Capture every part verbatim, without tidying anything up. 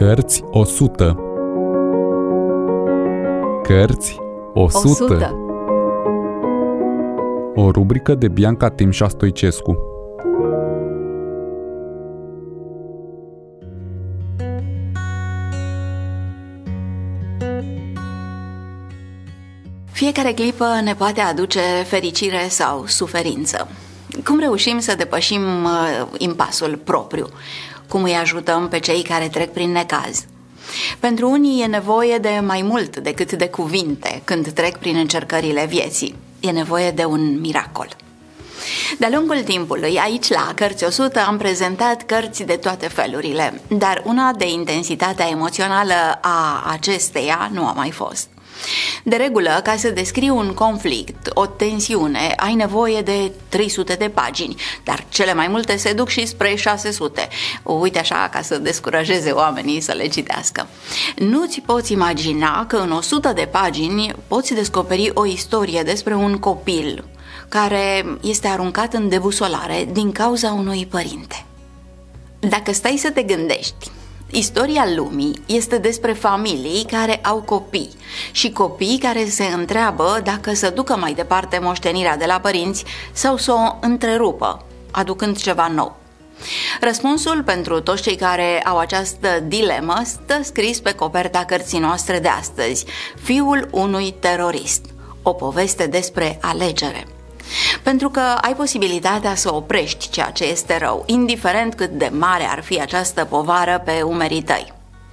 Cărți o sută. Cărți o sută. O rubrică de Bianca Timșa Stoicescu. Fiecare clipă ne poate aduce fericire sau suferință. Cum reușim să depășim uh, impasul propriu? Cum îi ajutăm pe cei care trec prin necaz? Pentru unii e nevoie de mai mult decât de cuvinte când trec prin încercările vieții. E nevoie de un miracol. De-a lungul timpului, aici la Cărți o sută am prezentat cărți de toate felurile, dar una de intensitatea emoțională a acesteia nu a mai fost. De regulă, ca să descrii un conflict, o tensiune, ai nevoie de trei sute de pagini, dar cele mai multe se duc și spre șase sute. Uite așa, ca să descurajeze oamenii să le citească. Nu-ți poți imagina că în o sută de pagini poți descoperi o istorie despre un copil care este aruncat în debusolare din cauza unui părinte. Dacă stai să te gândești, istoria lumii este despre familii care au copii și copii care se întreabă dacă să ducă mai departe moștenirea de la părinți sau să o întrerupă, aducând ceva nou. Răspunsul pentru toți cei care au această dilemă stă scris pe coperta cărții noastre de astăzi, Fiul unui terorist, o poveste despre alegere. Pentru că ai posibilitatea să oprești ceea ce este rău, indiferent cât de mare ar fi această povară pe umerii tăi.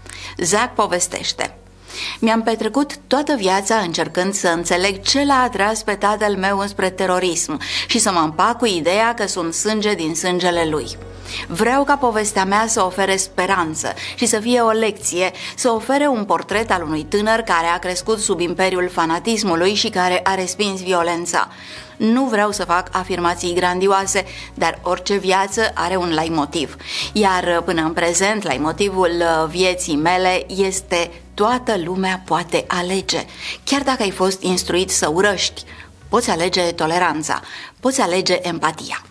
Zack povestește: mi-am petrecut toată viața încercând să înțeleg ce l-a atras pe tatăl meu înspre terorism și să mă împac cu ideea că sunt sânge din sângele lui. Vreau ca povestea mea să ofere speranță și să fie o lecție, să ofere un portret al unui tânăr care a crescut sub imperiul fanatismului și care a respins violența. Nu vreau să fac afirmații grandioase, dar orice viață are un leitmotiv. Iar până în prezent, leitmotivul vieții mele este: toată lumea poate alege. Chiar dacă ai fost instruit să urăști, poți alege toleranța, poți alege empatia.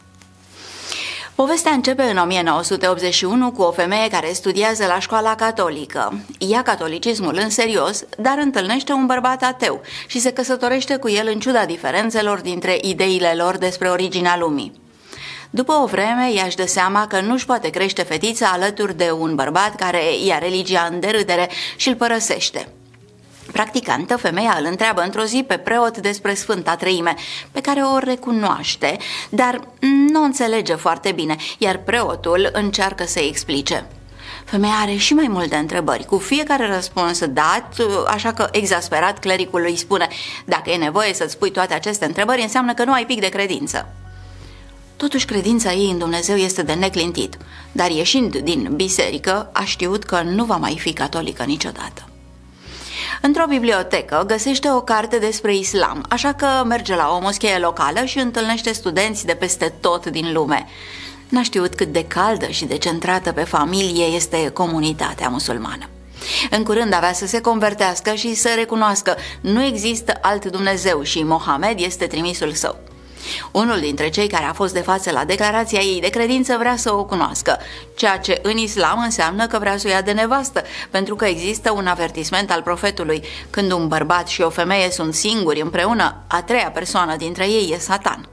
Povestea începe în o mie nouă sute optzeci și unu cu o femeie care studiază la școala catolică. Ia catolicismul în serios, dar întâlnește un bărbat ateu și se căsătorește cu el în ciuda diferențelor dintre ideile lor despre originea lumii. După o vreme, ea își dă seama că nu-și poate crește fetița alături de un bărbat care ia religia în derâdere și îl părăsește. Practicantă, femeia îl întreabă într-o zi pe preot despre Sfânta Treime, pe care o recunoaște, dar nu o înțelege foarte bine, iar preotul încearcă să-i explice. Femeia are și mai multe întrebări, cu fiecare răspuns dat, așa că, exasperat, clericul îi spune: dacă e nevoie să-ți pui toate aceste întrebări, înseamnă că nu ai pic de credință. Totuși, credința ei în Dumnezeu este de neclintit, dar ieșind din biserică, a știut că nu va mai fi catolică niciodată. Într-o bibliotecă găsește o carte despre islam, așa că merge la o moschee locală și întâlnește studenți de peste tot din lume. N-a știut cât de caldă și de centrată pe familie este comunitatea musulmană. În curând avea să se convertească și să recunoască: nu există alt Dumnezeu și Mohamed este trimisul său. Unul dintre cei care a fost de față la declarația ei de credință vrea să o cunoască, ceea ce în islam înseamnă că vrea să o ia de nevastă, pentru că există un avertisment al profetului: când un bărbat și o femeie sunt singuri împreună, a treia persoană dintre ei e Satan.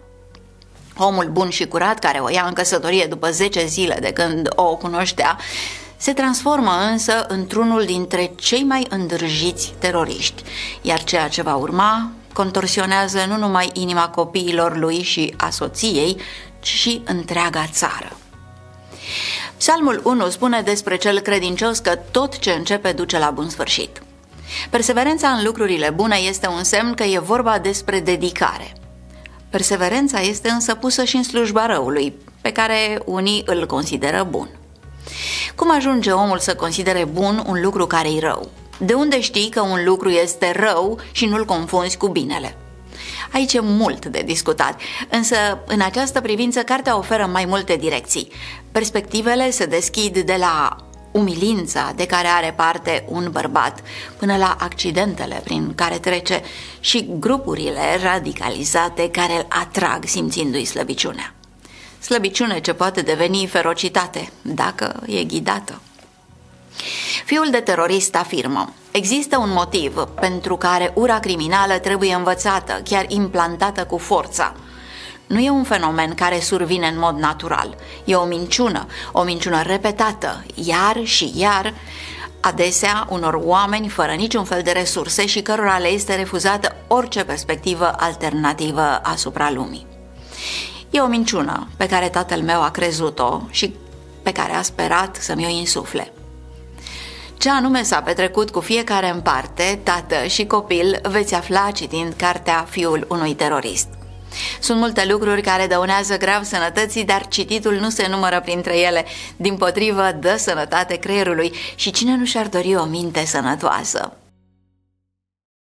Omul bun și curat, care o ia în căsătorie după zece zile de când o cunoștea, se transformă însă într-unul dintre cei mai îndrăjiți teroriști, iar ceea ce va urma contorsionează nu numai inima copiilor lui și a soției, ci și întreaga țară. Psalmul unu spune despre cel credincios că tot ce începe duce la bun sfârșit. Perseverența în lucrurile bune este un semn că e vorba despre dedicare. Perseverența este însă pusă și în slujba răului, pe care unii îl consideră bun. Cum ajunge omul să considere bun un lucru care-i rău? De unde știi că un lucru este rău și nu-l confunzi cu binele? Aici e mult de discutat, însă în această privință cartea oferă mai multe direcții. Perspectivele se deschid de la umilința de care are parte un bărbat până la accidentele prin care trece și grupurile radicalizate care îl atrag simțindu-i slăbiciunea. Slăbiciune ce poate deveni ferocitate dacă e ghidată. Fiul de terorist afirmă: există un motiv pentru care ura criminală trebuie învățată, chiar implantată cu forța. Nu e un fenomen care survine în mod natural. E o minciună, o minciună repetată, iar și iar, adesea unor oameni fără niciun fel de resurse și cărora le este refuzată orice perspectivă alternativă asupra lumii. E o minciună pe care tatăl meu a crezut-o și pe care a sperat să mi-o insufle. Ce anume s-a petrecut cu fiecare în parte, tată și copil, veți afla citind cartea Fiul unui terorist. Sunt multe lucruri care dăunează grav sănătății, dar cititul nu se numără printre ele. Dimpotrivă, dă sănătate creierului și cine nu și-ar dori o minte sănătoasă?